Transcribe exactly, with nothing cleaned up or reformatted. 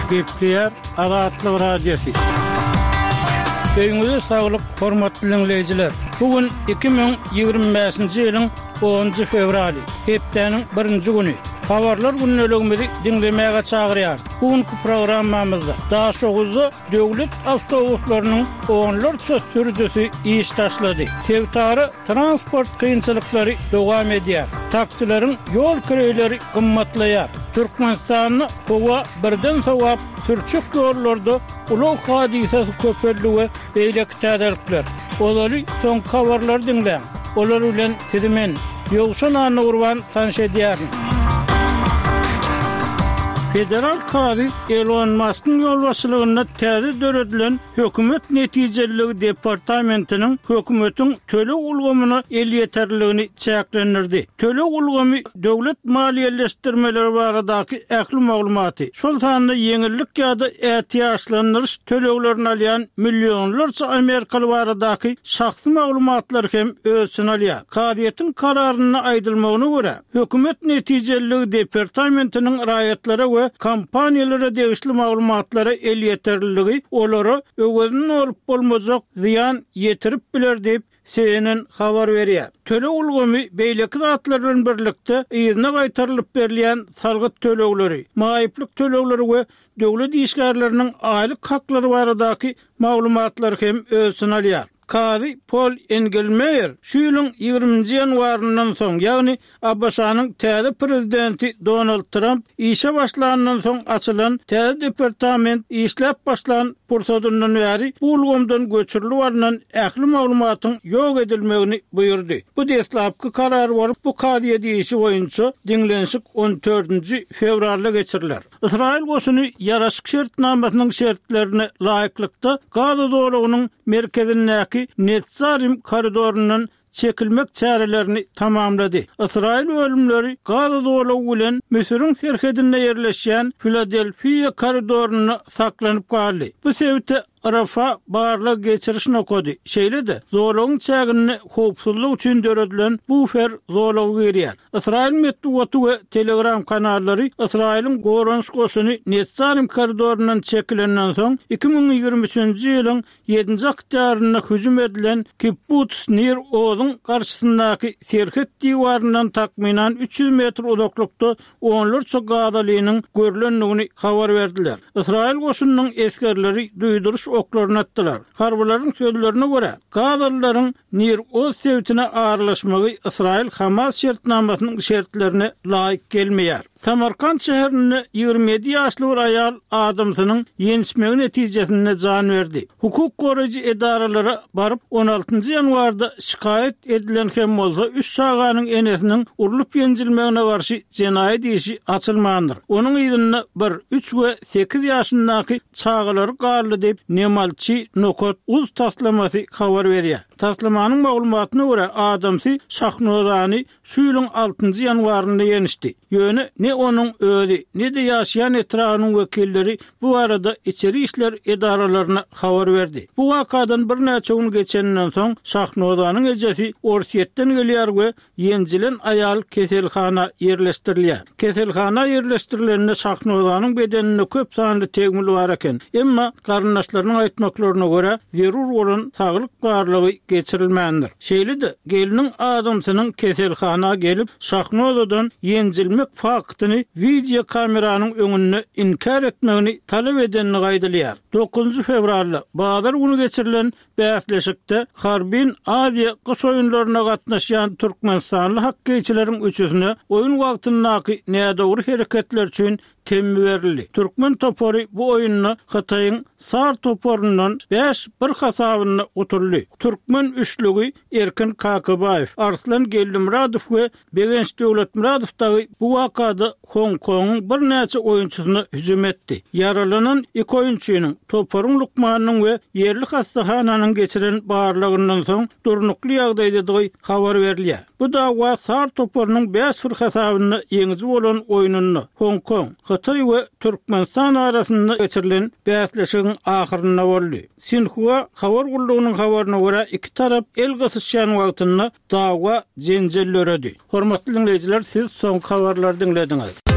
Gepler Azatlyk Radiosu. Öňüňizde saglyk, hormatly dinleyijiler. Bugün iki bin ýygrimi beşinji ýylyň onunji fevraly, hepdeniň birinji güni. Habarlar günnelegimizi dinlemäge çagyrýar. Bugünkü programmamyzda daha şoğuzda döwlet awtobuslarynyň oňlar sürüjüsi iş taşlady. Tewtary transport kynçylyklary dowam edýär. Taksilerin yol kireýleri gymmatlaýar. Türkmenistanyny howa birden sowap sürçük ýollarda ulug hadisesi köpellige beýleki täderlikler. Olary soň habarlar dinleň. Olar bilen tidimen ýogşan urwan tanış edýär. Federal Kadi Elon Musk'ın yol başçılığına täze döredilen hökümet netijeliligi departamentinin hökümetin tölek ulgamyna el yeterligini çäklendirdi. Tölek ulgamy döwlet maliýeleşdirmeleri baradaky ähli maglumaty. Şol sanda yeňillik ýa-da ähtiýaçlandyryş töleklerini alýan millionlarça Amerikaly baradaky şahsy maglumatlar hem ölçüni alýar. Kadiýetin kararyny aýdylmagyna görä, hökümet netijeliligi departamentiniň raýatlara ve kampaniyalara degişli maglumatlara el yeterliligi olary öwünden olup bolmazak ziyan yetirip biler diýip C N N habar berýär. Tölek ulgamy beýleki zatlar bilen birlikde ýerine gaýtarylyp berilýän salgyt tölekleri, maýyplyk tölekleri we döwlet işgärleriniň aýlyk haklary baradaky maglumatlar hem ölçüni alýar. Kadi Paul Engelmeyer şu ýylyň ýygrimiňji ýanwarynyň soň, ýagny Abbasanyň täze prezidenti Donald Trump işe başlanandan soň açylan täze departament işläp başlan pursadyndan bäri bu ulgamdan göçürilip alynan ähli maglumatyň ýok edilmegini buyurdy. Bu deslapky karar bolup bu kadiýe diýişi boýunça dinlenşik on dördünji fevralda geçiriler. Israil goşuny ýaraşyk şertnamasynyň şertlerini laýyklykda Gaza dowlatynyň merkezindäki Netzarim koridorundan çekilmek çarelerini tamamladı. İsrail ölümleri Gaza dowlaty bilen Misiriň serhedinde ýerleşýän Filadelfiýa koridoruna saklanyp galdy. Bu sebäpde Rafa barla geçiriş nokody. Şeýle-de zorlugyň çägini howpsuzlyk üçin döredilen bu fer zorlugy berýär. Israil medeniýeti we Telegram kanallary Israil'in goranç goşuny Netzarim koridorundan çekilenden soň iki bin ýygrimi üçinji ýylyň ýedinji oktýaryna hüjüm edilen Kibbutz Nir Ozyň garşysyndaky serhet diwaryndan takminan üç yüz metr uzaklykda onlarça Gazalynyň görülendigini habar berdiler. Israil goşunynyň eskerleri duýduruş oklaryny atdylar. Harbylaryň sözlerine görä, Gazalylaryň Nir Oz sebätine ağırlaşmagy Israil Hamas şertnamasynyň şertlerine laýyk gelmeýär. Samarkand şäherinde ýygrimi ýedi ýaşly bir aýal adamsynyň ýenişmegi netijesinde jan berdi. Hukuk goraýjy edaralara baryp on altynji ýanwarda şikayet edilen hem bolsa üç saganyň enesiniň urulyp ýenjilmegine garşy jenaýat işi açylmagandyr. Onuň ýerine bir üç we sekiz ýaşyndaky çağalary garly diýip Nemalçy Nokot uz taslamasy habar berýär. Taslamanyň maglumatyna görä adamsy Şahnozany şu ýylyň altynji ýanwarynda ýenişdi. Ýöne ne onuň özi, ne de ýaşaýan etragynyň wekilleri bu arada içeri işler edaralaryna habar berdi. Bu wakadan bir näçe gün geçenden soň Şahnozanyň ejesi Orsiýetden gelýär we ýenjilen aýal keselhana ýerleşdirilýär. Keselhana ýerleşdirilende Şahnozanyň bedeninde köp sanly tegmil bar eken. Emma garyndaşlarynyň aýtmaklaryna görä zerur bolan saglyk barlygy geçirilmändir. Şeýle-de geliniň adamsynyň keselhana gelip Şahnozadan ýenjilmek faktyny video kameranyň öňünde inkar etmegini talap edenini gaýdylýar. dokuzunji fevralda Bazar günü geçirilen bäsleşikde Harbin Aziýa gyş oýunlaryna gatnaşýan türkmenistanly hakkyçylariň üçüsine oýun wagtyndaky nädowry hereketler üçin temmi berildi. Türkmen topory bu oýunny Hataýyň Sar toporundan beş bir hasabyny oturly. Türkmen üçlügi Erkin Kakybaýew, Arslan Gellimuradow we Begenç Döwletmuradow bu wakada Hong Kong'un bir näçe oýunçusyna hüjüm etdi. Yaralanan iki oýunçunyň Toporun Lukmanyň we yerli hastahananyň geçiren barlygyndan soň durnukly ýagdaýda habar berilýär. Bu dawa Sar toporunyň beş bir hasabyny ýeňiji bolan oýunyny Hong Kong, Hataý we Türkmenistan arasynda geçirilen bäsleşigiň ahyryna boldy. Sinhua habar gullugynyň habaryna görä iki tarap el gysışýan wagtynda dawa jenjellöredi. Hormatly dinleyijiler, siz soň habarlary dinlediňiz.